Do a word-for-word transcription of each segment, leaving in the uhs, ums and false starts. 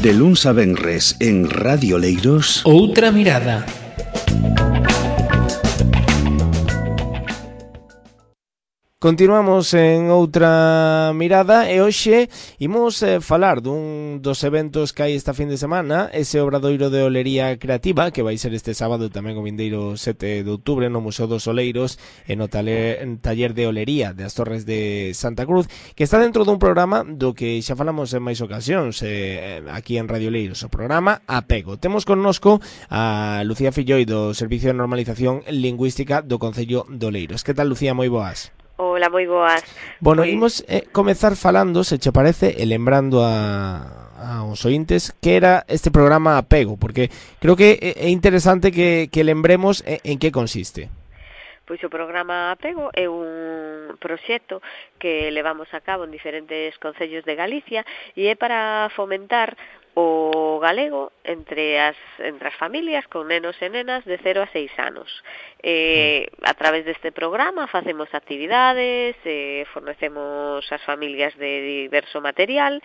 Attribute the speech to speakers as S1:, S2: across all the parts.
S1: De luns a venres en Radio Leiros.
S2: Outra mirada. Continuamos en outra mirada e hoxe imos eh, falar dun dos eventos que hai esta fin de semana, ese obradoiro de olería creativa que vai ser este sábado tamén o vindeiro sete de outubro no Museo dos Oleiros e no taller, taller de olería das Torres de Santa Cruz, que está dentro dun programa do que xa falamos en máis ocasións eh, aquí en Radio Leiros, o programa Apego. Temos connosco a Lucía Filloi do Servicio de Normalización Lingüística do Concello de Oleiros. Que tal, Lucía? Moi boas.
S3: Hola, moi boas.
S2: Bueno,
S3: Moi...
S2: imos eh, comezar falando, se che parece, e lembrando a, aos ointes que era este programa Apego, porque creo que é interesante que, que lembremos en, en que consiste.
S3: Pois o programa Apego é un proxecto que levamos a cabo en diferentes concellos de Galicia e é para fomentar o galego entre as, entre as familias con nenos e nenas de cero a seis anos. Eh, a través deste programa facemos actividades, eh, fornecemos as familias de diverso material,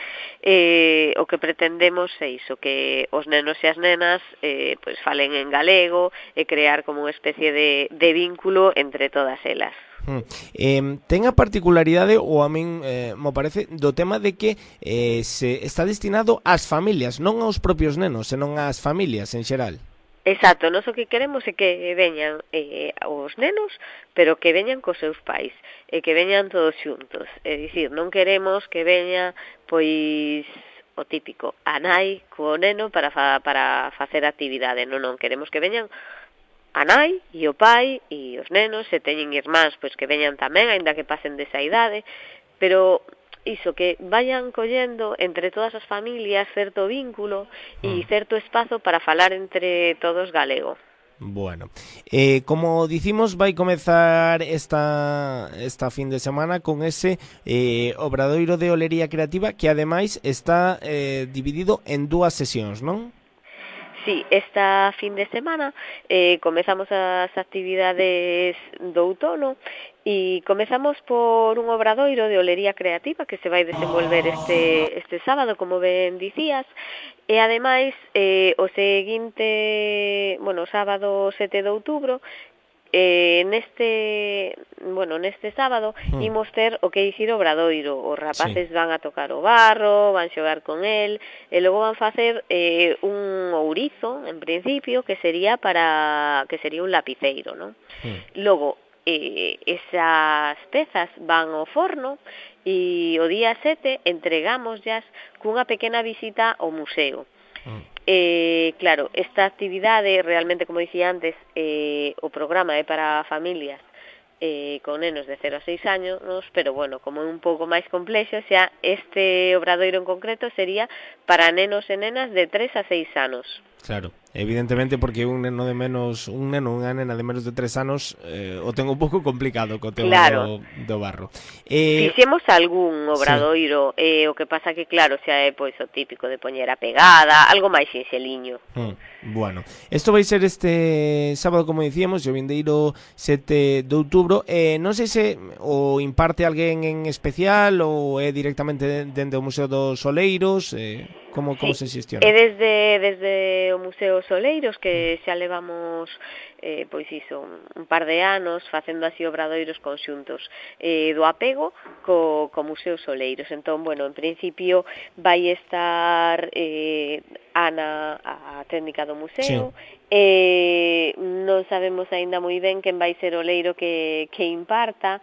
S3: eh, o que pretendemos é iso, que os nenos e as nenas eh, pues falen en galego e crear como unha especie de, de vínculo entre todas elas.
S2: Hmm. Eh, ten a particularidade, ou a min eh, me parece, do tema de que eh, se está destinado ás familias, non aos propios nenos, senón ás familias en xeral.
S3: Exacto, nós o que queremos é que veñan eh, os nenos, pero que veñan cos seus pais, e que veñan todos xuntos. É dicir, non queremos que veña, pois, o típico, a nai co neno para, fa, para facer actividade. Non, non, queremos que veñan a nai e o pai e os nenos, se teñen irmáns, pois que veñan tamén, aínda que pasen desa idade, pero iso, que vayan collendo entre todas as familias certo vínculo e certo espazo para falar entre todos galego.
S2: Bueno, eh, como dicimos, vai comezar esta esta fin de semana con ese eh, obradoiro de olería creativa que ademais está eh, dividido en dúas sesións, non?
S3: Sí, esta fin de semana eh, comezamos as actividades do outono e comezamos por un obradoiro de olería creativa que se vai desenvolver este este sábado, como ben dicías, e ademais eh, o seguinte, bueno, sábado sete de outubro, Eh, neste, bueno, neste sábado mm. imos ter o que dicir obradoiro. Os rapaces sí. van a tocar o barro, van xogar con el e logo van facer eh, un ourizo, en principio, que sería para que sería un lapiceiro, ¿no? Mm. Logo eh, esas pezas van ao forno e o día sete entregamos ya cunha pequena visita ao museo. Mm. Eh, claro, esta actividade realmente, como dicía antes, eh, o programa é para familias eh, con nenos de cero a seis años, pero bueno, como é un pouco máis complexo, xa este obradoiro en concreto sería para nenos e nenas de tres a seis anos.
S2: Claro, evidentemente, porque un neno de menos, un neno, unha nena de menos de tres anos eh, o ten un pouco complicado co tema claro. do, do barro.
S3: Eh, Fixemos algún obradoiro, sí. eh, o que pasa que claro, xa é pois o típico de poñer a pegada, algo máis sinxeliño.
S2: Hmm, bueno, isto vai ser este sábado, como dicíamos, o vindeiro sete de outubro. Eh, non sei se o imparte alguén en especial ou é directamente dende o Museo dos Oleiros. Eh, como, como
S3: sí.
S2: se xestiona?
S3: É desde, desde o Museo Oleiros, que xa levamos eh, pois iso, un par de anos facendo así obradoiros conxuntos eh, do apego co, co Museo Oleiros. Entón, bueno, en principio vai estar eh, Ana, a técnica do museo, sí. eh, non sabemos aínda moi ben quen vai ser o leiro que, que imparta,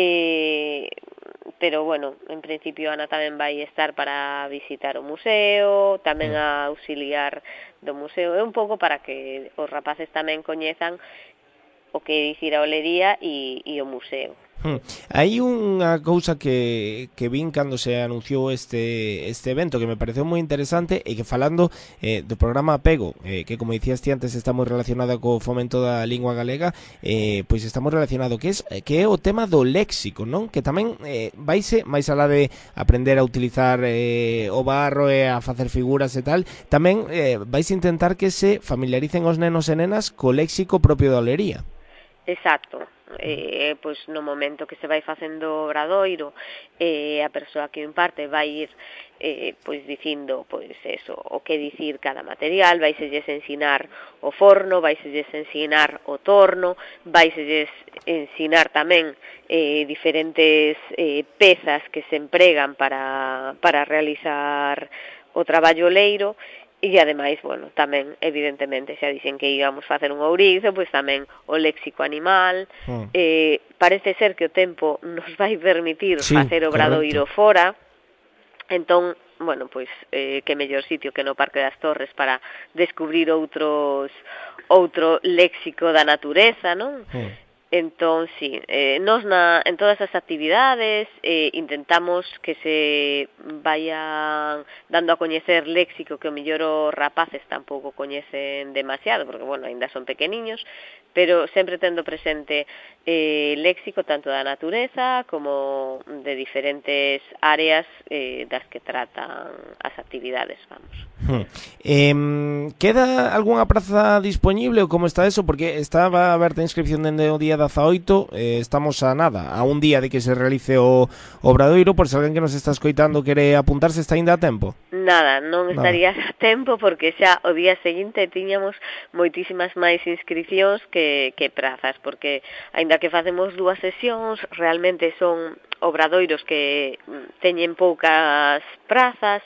S3: eh, pero bueno, en principio Ana tamén vai estar para visitar o museo, tamén a auxiliar do museo, é un pouco para que os rapaces tamén coñezan o que dicir a olería e, e o museo.
S2: Hmm. Hai unha cousa que, que vin cando se anunciou este, este evento que me pareceu moi interesante e que falando eh, do programa Apego, eh, que como dicías ti antes está moi relacionado co fomento da lingua galega, eh, pois está moi relacionado que, es, que é o tema do léxico, non? Que tamén eh, vaise máis alá de aprender a utilizar eh, o barro e a facer figuras e tal, tamén eh, vais intentar que se familiaricen os nenos e nenas co léxico propio da olería.
S3: Exacto, eh, pois no momento que se vai facendo o obradoiro, eh, a persoa que o imparte vai ir eh, pois dicindo pois eso, o que dicir cada material, vaiselles ensinar o forno, vaiselles ensinar o torno, vaiselles ensinar tamén eh, diferentes eh, pezas que se empregan para, para realizar o traballo oleiro. E ademais, bueno, tamén, evidentemente, xa dixen que íbamos facer un ourizo, pois tamén o léxico animal, mm. eh, parece ser que o tempo nos vai permitir sí, facer obradoiro fora, entón, bueno, pois, eh, que mellor sitio que no Parque das Torres para descubrir outros, outro léxico da natureza, non? Mm. Entón, sí, eh, nos na, en todas as actividades eh, intentamos que se vayan dando a coñecer léxico que o mellor os rapaces tampouco coñecen demasiado, porque, bueno, ainda son pequeniños, pero sempre tendo presente eh, léxico tanto da natureza como de diferentes áreas eh, das que tratan as actividades, vamos.
S2: Hmm. Eh, queda algunha praza disponible ou como está eso? Porque estaba a aberta a inscripción dende o día dezaoito, eh, estamos a nada, a un día de que se realice o obradoiro, por se alguén que nos está escoitando quere apuntarse, está ainda a tempo?
S3: Nada, non estarías a tempo porque xa o día seguinte tiñamos moitísimas máis inscripcións que, que prazas, porque aínda que facemos dúas sesións, realmente son obradoiros que teñen poucas prazas.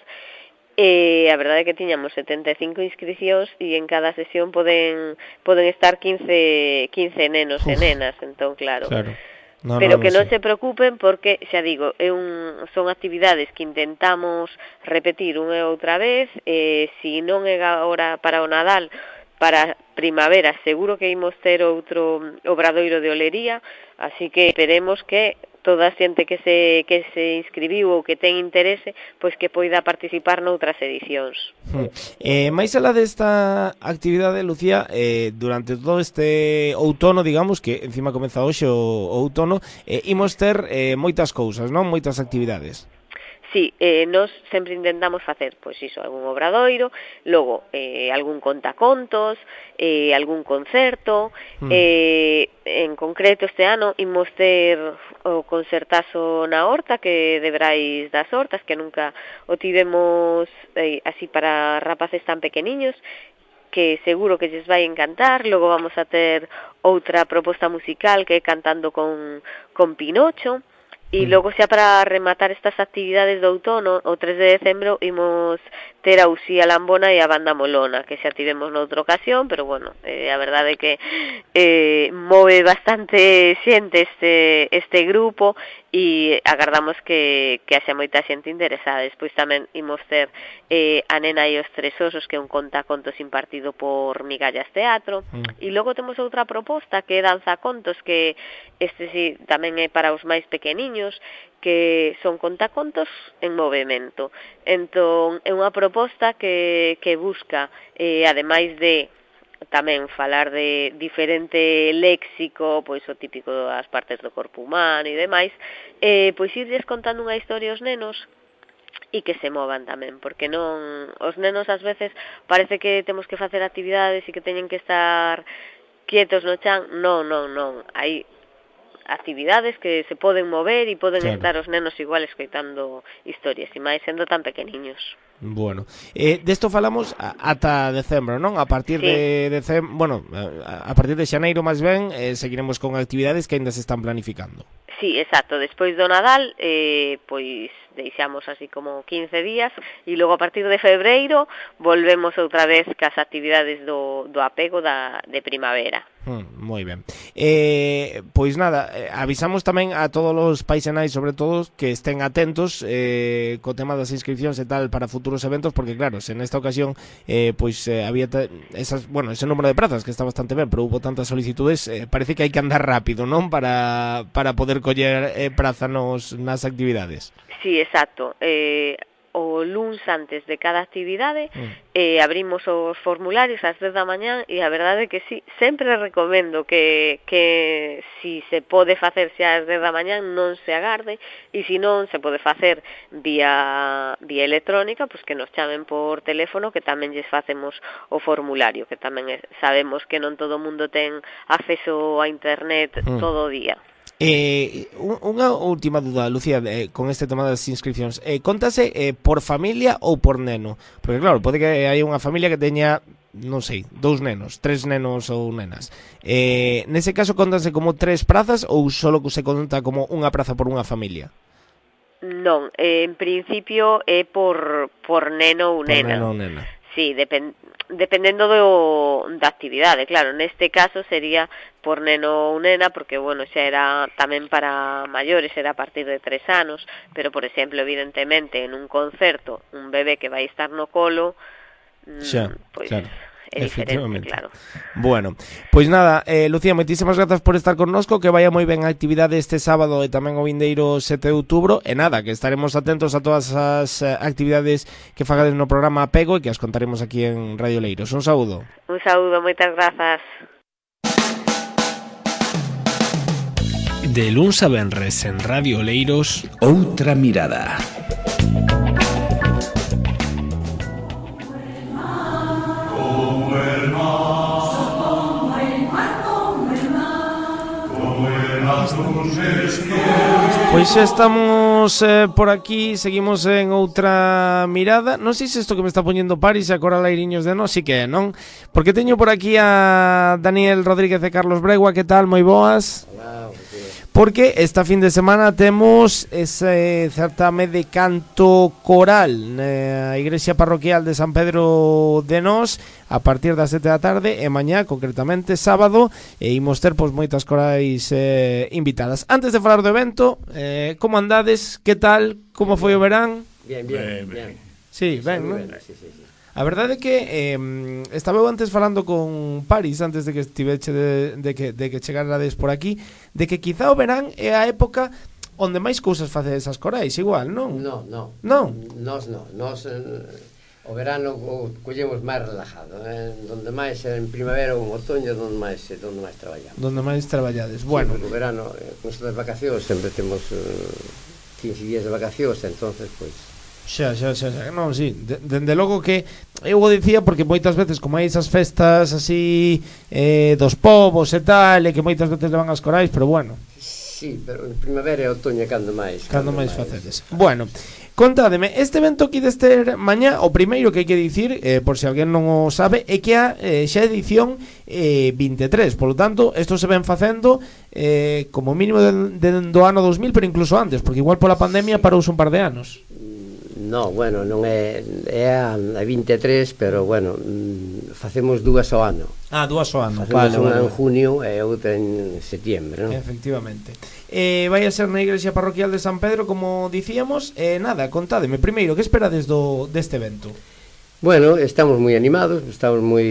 S3: E a verdade é que tiñamos setenta e cinco inscricións e en cada sesión poden poden estar quince, quince nenos Uf, e nenas, entón claro.
S2: claro. No,
S3: Pero
S2: no,
S3: que
S2: no
S3: non se preocupen porque, xa digo, é un, son actividades que intentamos repetir unha e outra vez, e se non é agora para o Nadal, para primavera seguro que imos ter outro obradoiro de olería, así que esperemos que toda a xente que se que se inscribiu ou que ten interese, pois que poida participar noutras edicións.
S2: Hmm. Eh, máis alá desta actividade, Lucía, eh, durante todo este outono, digamos, que encima comeza hoxe o, o outono, eh, imos ter eh, moitas cousas, non? Moitas actividades.
S3: Sí, eh, nos sempre intentamos facer, pois iso, algún obradoiro, logo eh, algún contacontos, eh, algún concerto, mm. eh, en concreto este ano imos ter o concertazo na horta, que de Brais das Hortas, que nunca o tivemos eh, así para rapaces tan pequeniños, que seguro que lles vai encantar. Logo vamos a ter outra proposta musical que é Cantando con, con Pinocho. E logo xa para rematar estas actividades do outono, o tres de decembro imos ter a Uxía Lambona e a Banda Molona, que xa tivemos noutra ocasión, pero bueno, eh, a verdade é que eh, move bastante xente este, este grupo e agardamos que, que haxa moita xente interesada. Despois tamén imos ter eh, A Nena e os Tres Osos, que é un contacontos impartido por Migallas Teatro, mm. e logo temos outra proposta que é Danzacontos, que este sí tamén é para os máis pequeniños, que son contacontos en movimento. Entón, é unha proposta que, que busca, eh, ademais de tamén falar de diferente léxico, pois o típico das partes do corpo humano e demais, eh, pois irles contando unha historia aos nenos e que se movan tamén, porque non os nenos ás veces parece que temos que facer actividades e que teñen que estar quietos no chan. Non, non, non, hai actividades que se poden mover e poden claro. estar os nenos igual escoitando historias, e máis sendo tan pequeniños.
S2: Bueno, eh, desto falamos a, ata decembro, non? A partir sí. de decembro, bueno, a, a partir de xaneiro máis ben, eh, seguiremos con actividades que ainda se están planificando.
S3: Sí, exacto, despois do Nadal, eh, pois deixamos así como quince días e logo a partir de febreiro volvemos outra vez cas actividades do, do apego da, de primavera.
S2: Hmm, moi ben. Eh, pois nada, eh, avisamos tamén a todos os pais e nais, sobre todo, que estén atentos eh, co tema das inscripcións e tal para futuros eventos, porque claro, se nesta ocasión eh, pois eh, había esas, bueno, ese número de prazas que está bastante ben, pero hubo tantas solicitudes, eh, parece que hai que andar rápido, non? Para, para poder coller eh, praza nos, nas actividades.
S3: Sí, exacto. Eh, o luns antes de cada actividade,
S2: mm.
S3: eh, abrimos os formularios ás dez da mañá e a verdade é que sí, sempre recomendo que, que si se pode facer xa ás dez da mañá non se agarde, e se non se pode facer vía, vía electrónica, pois que nos chamen por teléfono, que tamén lles facemos o formulario, que tamén sabemos que non todo o mundo ten acceso a internet mm. todo o día.
S2: Eh, unha última duda, Lucía, eh, con este tema das inscripcións, eh, contase eh, por familia ou por neno? Porque claro, pode que hai unha familia que teña, non sei, dous nenos, tres nenos ou nenas. Eh, nese caso contanse como tres prazas ou solo se conta como unha praza por unha familia?
S3: Non, eh, en principio é por, por neno ou nena.
S2: Por neno ou nena.
S3: Sí, depend, dependendo do, da actividade, claro, neste caso sería por neno ou nena, porque, bueno, xa era tamén para maiores, era a partir de tres anos, pero, por exemplo, evidentemente, en un concerto, un bebé que vai estar no colo,
S2: xa,
S3: pois...
S2: claro.
S3: É diferente, claro.
S2: Bueno, pois nada, eh, Lucía, moitísimas grazas por estar connosco, que vaya moi ben a actividade este sábado e tamén o vindeiro sete de outubro, e nada, que estaremos atentos a todas as uh, actividades que fagades no programa Apego e que as contaremos aquí en Radio Leiros. Un saúdo.
S3: Un saúdo, moitas grazas.
S2: De luns a venres en Radio Leiros,
S1: Outra mirada.
S2: Pois xa estamos eh, por aquí, seguimos en outra mirada. Non sei se isto que me está poñendo Paris e a Coral Airiños de nós, si que é, non? Porque teño por aquí a Daniel Rodríguez e Carlos Bregua, que tal? Moi boas.
S4: Hola,
S2: porque esta fin de semana temos ese certame de canto coral na Igrexa Parroquial de San Pedro de Nós a partir das sete da tarde e mañá, concretamente sábado, e imos ter pois moitas corais eh, invitadas. Antes de falar do evento, eh, como andades? Que tal? Como foi o verán?
S4: Bien, bien, bien.
S2: Sí, ben, non?
S4: Sí, sí, sí.
S2: A verdade é que eh, estaba eu antes falando con Paris antes de que estiveche de, de que de que chegarades por aquí, de que quizá o verán é a época onde máis cousas facedes as corais, igual, non?
S4: No, no.
S2: Non.
S4: Nos no, nos eh, o verano o collemos máis relajado, eh? Donde máis en primavera ou en outoño, donde máis eh, donde máis traballamos.
S2: Donde máis traballades. Bueno,
S4: sí, o verano, eh, con estas vacacións sempre temos eh, quince días de vacacións, entonces pois
S2: Xa, xa, xa, xa, non, sí, de, dende logo que eu o dicía porque moitas veces como hai esas festas así eh, dos povos e tal, e que moitas veces levan as corais, pero bueno.
S4: Sí, pero en primavera e outoño cando máis
S2: Cando, cando máis facedes. Bueno, contádeme, este evento que ides ter mañá, o primeiro que hai que dicir, eh, por se alguén non o sabe, é que a eh, xa edición eh, vinte e tres, polo tanto, isto se ven facendo eh, como mínimo de, de, do ano dos mil, pero incluso antes, porque igual pola pandemia parouse un par de anos.
S4: No, bueno, non é, é a, a vinte e tres, pero bueno, facemos dúas ao ano.
S2: Ah, dúas ao ano.
S4: Facemos
S2: Vale,
S4: unha
S2: vale,
S4: en junio e outra en setiembre, non?
S2: Efectivamente. Eh, vai a ser na Igrexa Parroquial de San Pedro, como dicíamos. Eh, nada, contádeme, primeiro, que esperades do, deste evento?
S4: Bueno, estamos moi animados, estamos moi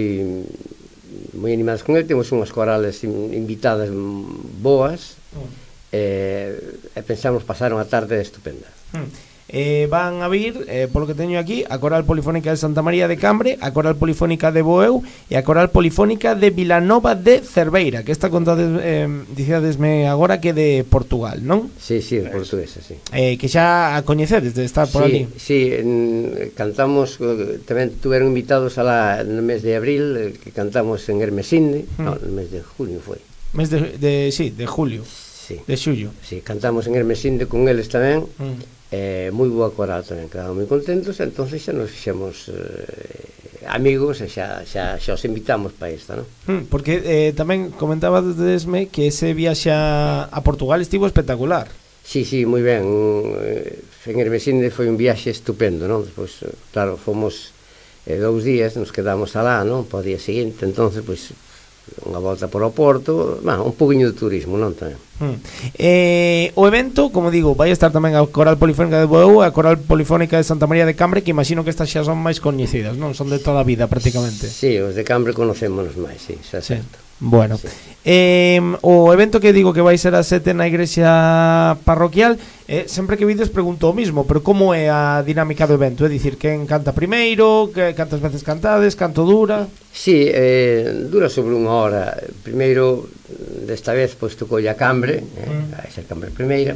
S4: moi animados con ele, temos unhas corales invitadas boas, mm. eh, e pensamos pasar unha tarde estupenda.
S2: Mm. Eh, van a vir, eh, polo que teño aquí, a Coral Polifónica de Santa María de Cambre, a Coral Polifónica de Boeu e a Coral Polifónica de Vilanova de Cerveira, que esta contades, eh, dicíadesme agora que de Portugal, non?
S4: Sí, sí, de portuguesa, sí.
S2: Eh, que xa a coñecedes de estar por
S4: sí,
S2: ali.
S4: Sí, en, cantamos, tamén tuveron invitados alá no mes de abril, eh, que cantamos en Hermesinde, mm. no, no mes de junio foi.
S2: Mes de, de sí, de julio.
S4: Sí.
S2: De xullo.
S4: Sí, cantamos en Hermesinde con eles tamén.
S2: Mm.
S4: Eh, moi boa coral tamén, quedamos moi contentos, entonces xa nos fixemos eh, amigos e xa, xa, xa os invitamos para esta, non?
S2: Hmm, porque eh, tamén comentabadesme que ese viaxe a Portugal estivo espectacular.
S4: Sí, sí, moi ben. En Hermesinde foi un viaxe estupendo, non? Pois, claro, fomos eh, dous días, nos quedamos alá, non? Para o día seguinte, entonces, pois, unha volta por o Porto, bueno, un poquinho de turismo, non tamén.
S2: Hmm. Eh, o evento, como digo, vai estar tamén a Coral Polifónica de Boeu, a Coral Polifónica de Santa María de Cambre, que imagino que estas xa son máis coñecidas, non? Son de toda a vida prácticamente.
S4: Sí, os de Cambre conocémonos máis, sí, xa é
S2: sí.
S4: certo.
S2: Bueno,
S4: sí.
S2: eh, o evento que digo que vai ser a sete na Igrexa Parroquial, Eh, sempre que vides pregunto o mismo, pero como é a dinámica do evento? É dicir, quen canta primeiro, que cantas veces cantades, canto dura?
S4: Sí, eh, dura sobre unha hora. Primeiro, desta vez, pois tocou a cambre, eh, mm. a esa cambre primeira,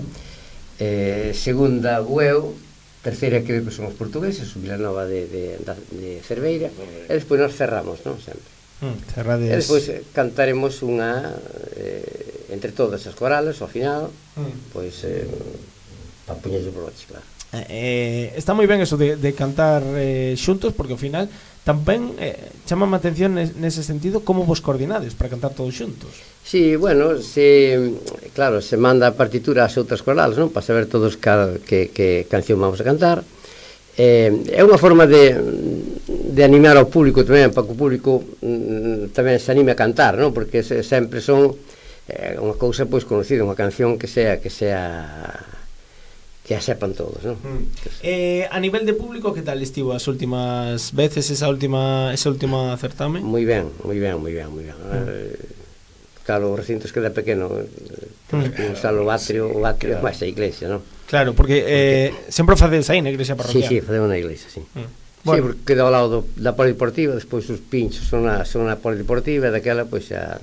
S4: eh, segunda Bueu, terceira creo que son os portugueses, o Vilanova de, de, de Cerveira, e despois nos cerramos, non? Sempre.
S2: Mm, cerrades...
S4: E despois cantaremos unha, eh, entre todas as corales, ao final, mm. pois... Eh, para poñer o broche, claro.
S2: Eh, está moi ben eso de, de cantar eh, xuntos, porque ao final tamén eh, chama a atención nese sentido como vos coordinades para cantar todos xuntos.
S4: Sí, bueno, se, claro, se manda a partitura ás outras corales, non? Para saber todos cada, que, que canción vamos a cantar. Eh, é unha forma de, de animar ao público tamén, para que o público mm, tamén se anime a cantar, non? Porque se, sempre son eh, unha cousa pois conocida, unha canción que sea que sea que a sepan todos, non?
S2: Mm. Eh, a nivel de público, que tal estivo as últimas veces esa última esa última certame?
S4: Moi ben, moi ben, moi ben, moi ben. Mm. Eh, claro, o recinto queda pequeno, temos que usar o atrio, o atrio máis a iglesia, non?
S2: Claro, porque, eh, porque... sempre facedes aí na iglesia parroquial.
S4: Sí, sí, facemos na iglesia, sí. Mm. Bueno. Sí, porque queda ao lado do, da polideportiva, despois os pinchos son na, son na polideportiva, e daquela, pois xa,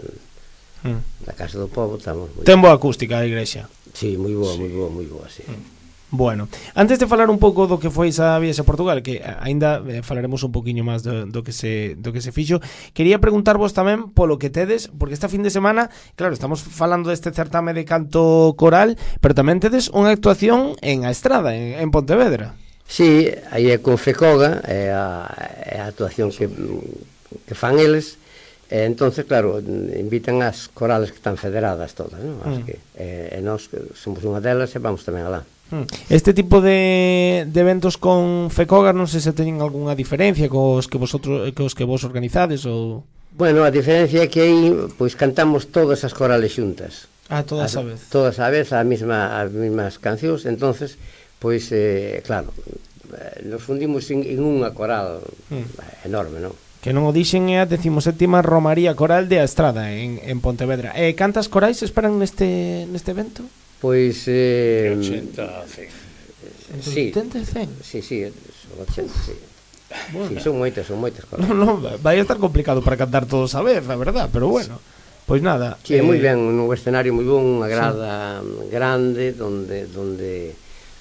S4: mm. da Casa do Pobo, estamos moi...
S2: Ten boa acústica a iglesia.
S4: Sí, moi boa, moi boa, moi boa, sí. Mm.
S2: Bueno, antes de falar un pouco do que foi esa viaxe a Portugal, que aínda eh, falaremos un poquinho máis do, do que se do que se fixo, quería preguntarvos tamén polo que tedes, porque esta fin de semana, claro, estamos falando deste certame de canto coral, pero tamén tedes unha actuación en a Estrada, en, en Pontevedra.
S4: Sí, aí é con Fecoga, é a, é a actuación que, que fan eles. E entonces, claro, invitan as corales que están federadas todas, non? Así mm. que e, e nós somos unha delas e vamos tamén alá.
S2: Este tipo de, de eventos con Fecoga, non sei se teñen algunha diferencia cos que vosotros cos que vos organizades ou...
S4: Bueno, a diferencia é que aí pois cantamos todas as corales xuntas.
S2: Ah, todas a vez.
S4: Todas a vez, a mesma as mesmas cancións, entonces, pois eh, claro, nos fundimos en, en unha coral mm. enorme, non?
S2: Que non o dixen é a decimoséptima Romaría Coral de a Estrada en, en Pontevedra. E cantas corais esperan neste neste evento?
S4: Pois eh,
S5: ochenta, cen.
S4: Sí.
S2: ochenta e cen?
S4: Sí, sí, son ochenta, sí. Bueno. Sí, son moitas, son moitas corais.
S2: Non, non, vai a estar complicado para cantar todos a vez, a verdad, pero bueno. Pois nada.
S4: Sí, é eh, moi ben, un escenario moi bon, unha grada sí. grande donde donde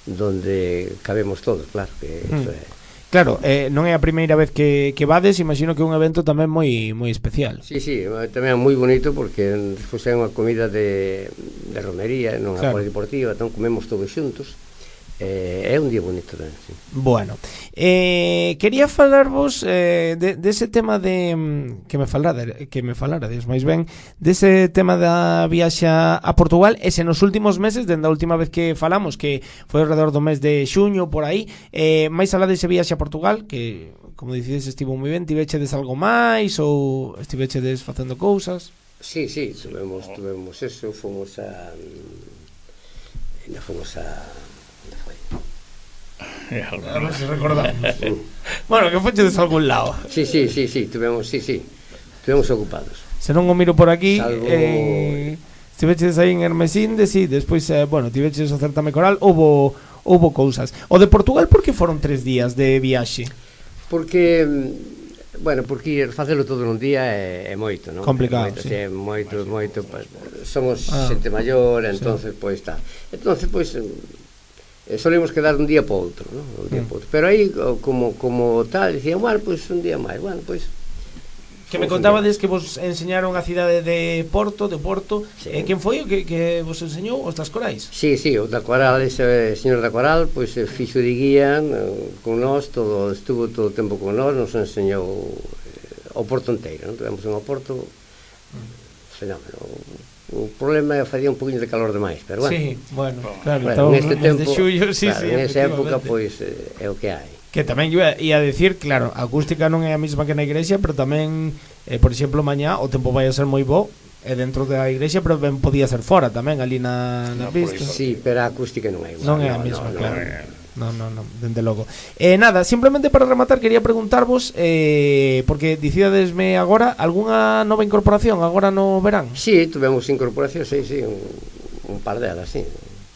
S4: donde cabemos todos, claro, que mm. eso é.
S2: Claro, eh, non é a primeira vez que, que vades, imagino que é un evento tamén moi moi especial.
S4: Sí, sí, tamén é moi bonito porque despois é unha comida de, de romería, non claro. A polideportiva, entón comemos todos xuntos. Eh, é un día bonito tamén, sí.
S2: Bueno, eh, quería falarvos eh, de, de ese tema de que me falara, que me falarades máis ben, dese tema da viaxe a Portugal, e se nos últimos meses, dende a última vez que falamos, que foi alrededor do mes de xuño por aí, eh, máis alá dese viaxe a Portugal, que como dicides estivo moi ben, tivechedes algo máis ou estivechedes facendo cousas?
S4: Sí, sí, tuvemos, tuvemos eso, fomos a ainda fomos a
S2: a ver se recordamos. Bueno, que fochedes a algún lado.
S4: Sí, sí, sí, sí, tuvemos, sí, sí. Tuvemos ocupados.
S2: Se non o miro por aquí,
S4: Salvo...
S2: eh, estiveches aí en Hermesinde, sí, despois, eh, bueno, tiveches o certame coral, houbo, houbo cousas. O de Portugal, por que foron tres días de viaxe?
S4: Porque, bueno, porque facelo todo nun día é, é moito, non?
S2: Complicado,
S4: é moito,
S2: sí.
S4: É moito, moito, somos ah, xente maior, entonces, sí. Pois, está. Entonces, pois... Eh, solemos quedar un día para outro, ¿no? Un día mm. para outro. Pero aí, como, como tal, dicían, bueno, pois pues, un día máis, bueno, pois... Pues,
S2: que me contabades que vos enseñaron a cidade de Porto, de Porto, sí. eh, quen foi o que, que vos enseñou os das corais?
S4: Sí, sí, o da coral, ese señor da coral, pois pues, fixo de guía eh, con nós, todo, estuvo todo o tempo con nós, nos enseñou eh, o Porto inteiro, non? Tivemos un Porto mm. fenómeno. O problema é que facía un poquinho de calor demais, pero bueno.
S2: Sí, bueno, claro,
S4: bueno neste tempo,
S2: de xullo, sí,
S4: claro,
S2: sí,
S4: nesa época, pois, pues, é o que hai.
S2: Que tamén iba a decir, claro, a acústica non é a mesma que na igrexa, pero tamén, eh, por exemplo, mañá o tempo vai a ser moi bo, e dentro da igrexa, pero ben podía ser fora tamén, ali na, na no, pista.
S4: Sí, pero a acústica non é igual.
S2: Non é a mesma, no, claro. No, no, no, no, no, dende logo. Eh, nada, simplemente para rematar, quería preguntarvos, eh, porque dicíadesme agora, algunha nova incorporación agora no verán?
S4: Sí, tuvemos incorporación, sí, sí, un, un par delas, sí.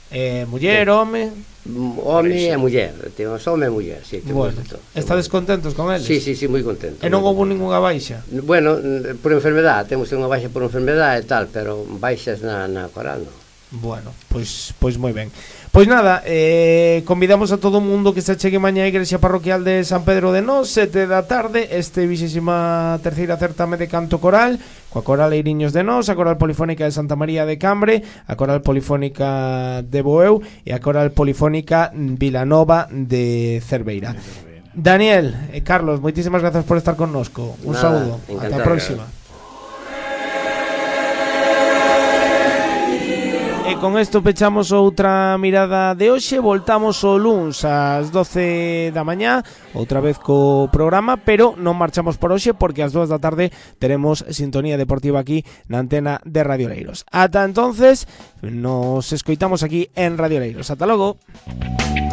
S2: Eh, muller, home...
S4: Home e muller, temos home e muller, sí,
S2: bueno, estades contentos con eles?
S4: Sí, sí, sí, moi contentos.
S2: E non houve ninguna baixa?
S4: Bueno, por enfermedade, temos unha baixa por enfermedade e tal, pero baixas na, na coral non.
S2: Bueno, pois, pois moi ben. Pois nada, eh, convidamos a todo o mundo que se achegue mañá a Igrexa Parroquial de San Pedro de Nós, sete da tarde, este vixésima terceira certame de canto coral, coa Coral Eiriños de Nós, a Coral Polifónica de Santa María de Cambre, a Coral Polifónica de Boeu e a Coral Polifónica Vilanova de Cerveira. Daniel, eh, Carlos, moitísimas grazas por estar connosco. Un
S4: Nada,
S2: saúdo,
S4: encantado.
S2: ata a próxima. E con isto pechamos outra mirada de hoxe. Voltamos o luns ás doce da mañá, outra vez co programa, pero non marchamos por hoxe porque ás dúas da tarde teremos sintonía deportiva aquí na antena de Radio Leiros. Ata entonces, nos escoitamos aquí en Radio Leiros. Ata logo.